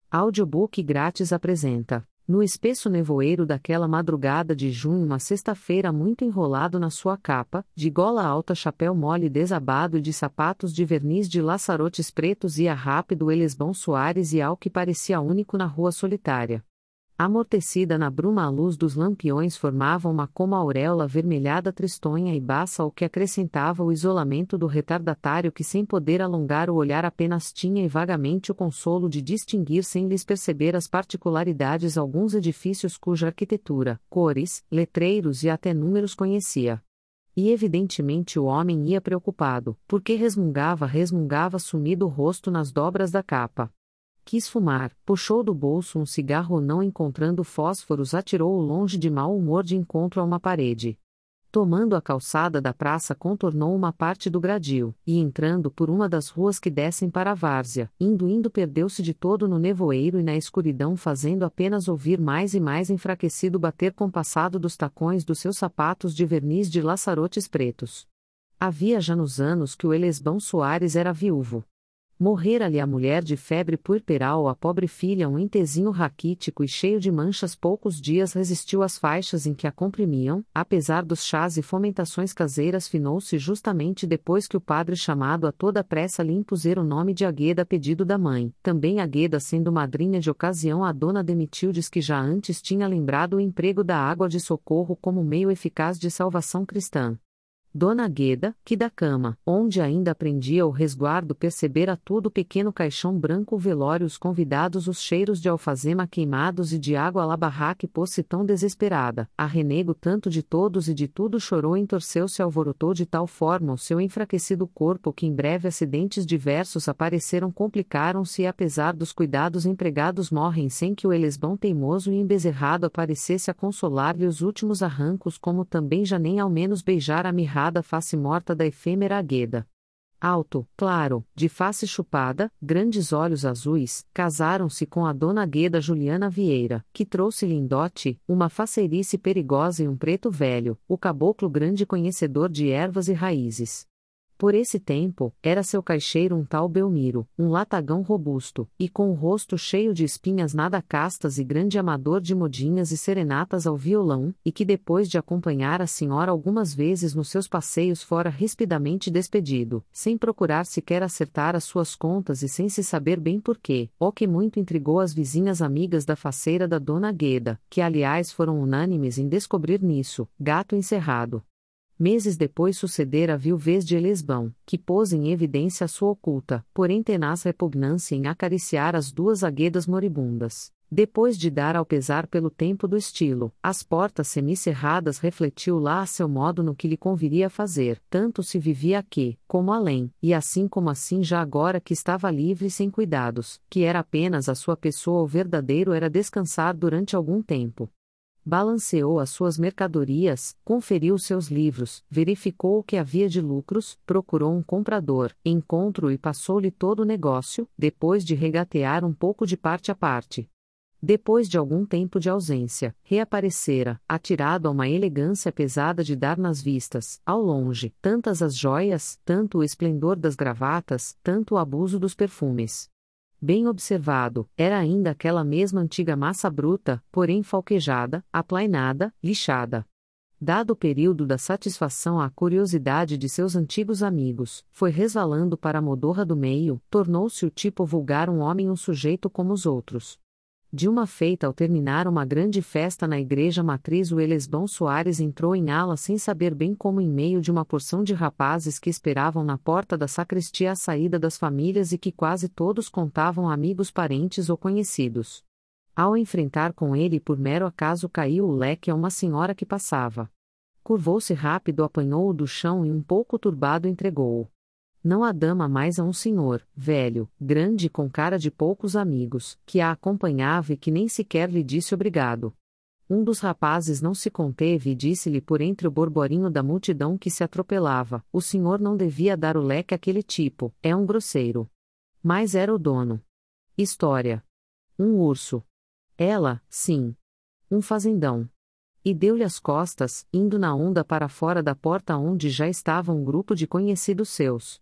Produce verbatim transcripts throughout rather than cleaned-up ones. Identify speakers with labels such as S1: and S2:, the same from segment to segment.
S1: Audiobook grátis apresenta: no espesso nevoeiro daquela madrugada de junho, uma sexta-feira, muito enrolado na sua capa, de gola alta, chapéu mole desabado e de sapatos de verniz de laçarotes pretos, ia rápido Elesbão Soares e ao que parecia único na rua solitária. Amortecida na bruma, a luz dos lampiões formava uma como auréola avermelhada, tristonha e baça, o que acrescentava o isolamento do retardatário que, sem poder alongar o olhar, apenas tinha e vagamente o consolo de distinguir sem lhes perceber as particularidades alguns edifícios cuja arquitetura, cores, letreiros e até números conhecia. E evidentemente o homem ia preocupado, porque resmungava, resmungava sumido o rosto nas dobras da capa. Quis fumar, puxou do bolso um cigarro, não encontrando fósforos, atirou-o longe de mau humor de encontro a uma parede. Tomando a calçada da praça, contornou uma parte do gradil, e entrando por uma das ruas que descem para a várzea, indo indo perdeu-se de todo no nevoeiro e na escuridão, fazendo apenas ouvir mais e mais enfraquecido bater compassado dos tacões dos seus sapatos de verniz de laçarotes pretos. Havia já nos anos que o Elesbão Soares era viúvo. Morrera-lhe a mulher de febre puerperal, a pobre filha um entezinho raquítico e cheio de manchas. Poucos dias resistiu às faixas em que a comprimiam, apesar dos chás e fomentações caseiras. Finou-se justamente depois que o padre, chamado a toda pressa, lhe impusera o nome de Agueda a pedido da mãe. Também Agueda, sendo madrinha de ocasião, a dona demitiu-lhes que já antes tinha lembrado o emprego da água de socorro como meio eficaz de salvação cristã. Dona Agueda, que da cama, onde ainda prendia o resguardo, percebera tudo o pequeno caixão branco, o velório, os convidados, os cheiros de alfazema queimados e de água lá, barraca, e pôs-se tão desesperada, a renego tanto de todos e de tudo, chorou, entorceu-se, alvorotou de tal forma o seu enfraquecido corpo que em breve acidentes diversos apareceram, complicaram-se e, apesar dos cuidados empregados, morrem sem que o Elesbão teimoso e embezerrado aparecesse a consolar-lhe os últimos arrancos, como também já nem ao menos beijar a mirrada face morta da efêmera Agueda. Alto, claro, de face chupada, grandes olhos azuis, casaram-se com a dona Agueda Juliana Vieira, que trouxe-lhe em dote uma faceirice perigosa e um preto velho, o caboclo grande conhecedor de ervas e raízes. Por esse tempo, era seu caixeiro um tal Belmiro, um latagão robusto, e com o rosto cheio de espinhas nada castas e grande amador de modinhas e serenatas ao violão, e que depois de acompanhar a senhora algumas vezes nos seus passeios fora rispidamente despedido, sem procurar sequer acertar as suas contas e sem se saber bem porquê, o que muito intrigou as vizinhas amigas da faceira da dona Agueda, que aliás foram unânimes em descobrir nisso, gato encerrado. Meses depois sucedera a viuvez de Elesbão, que pôs em evidência a sua oculta, porém tenaz repugnância em acariciar as duas Aguedas moribundas. Depois de dar ao pesar pelo tempo do estilo, as portas semicerradas, refletiu lá a seu modo no que lhe conviria fazer, tanto se vivia aqui, como além, e assim como assim já agora que estava livre e sem cuidados, que era apenas a sua pessoa, o verdadeiro era descansar durante algum tempo. Balanceou as suas mercadorias, conferiu seus livros, verificou o que havia de lucros, procurou um comprador, encontrou e passou-lhe todo o negócio, depois de regatear um pouco de parte a parte. Depois de algum tempo de ausência, reaparecera, atirado a uma elegância pesada de dar nas vistas, ao longe, tantas as joias, tanto o esplendor das gravatas, tanto o abuso dos perfumes. Bem observado, era ainda aquela mesma antiga massa bruta, porém falquejada, aplainada, lixada. Dado o período da satisfação à curiosidade de seus antigos amigos, foi resvalando para a modorra do meio, tornou-se o tipo vulgar, um homem, um sujeito como os outros. De uma feita, ao terminar uma grande festa na igreja matriz, o Elesbão Soares entrou em ala sem saber bem como, em meio de uma porção de rapazes que esperavam na porta da sacristia a saída das famílias e que quase todos contavam amigos, parentes ou conhecidos. Ao enfrentar com ele, por mero acaso caiu o leque a uma senhora que passava. Curvou-se rápido, apanhou-o do chão e, um pouco turbado, entregou-o. Não a dama, mais a um senhor, velho, grande e com cara de poucos amigos, que a acompanhava e que nem sequer lhe disse obrigado. Um dos rapazes não se conteve e disse-lhe por entre o borborinho da multidão que se atropelava: o senhor não devia dar o leque àquele tipo, é um grosseiro. Mas era o dono. História. Um urso. Ela, sim. Um fazendão. E deu-lhe as costas, indo na onda para fora da porta onde já estava um grupo de conhecidos seus.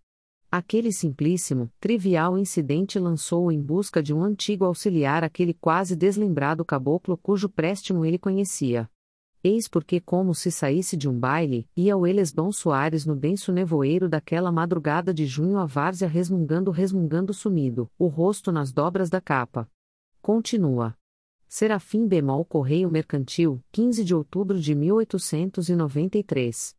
S1: Aquele simplíssimo, trivial incidente lançou-o em busca de um antigo auxiliar, aquele quase deslembrado caboclo cujo préstimo ele conhecia. Eis porque, como se saísse de um baile, ia o Elesbão Soares no denso nevoeiro daquela madrugada de junho, a várzea resmungando resmungando sumido, o rosto nas dobras da capa. Continua. Serafim Bemol Correio Mercantil, quinze de outubro de mil oitocentos e noventa e três.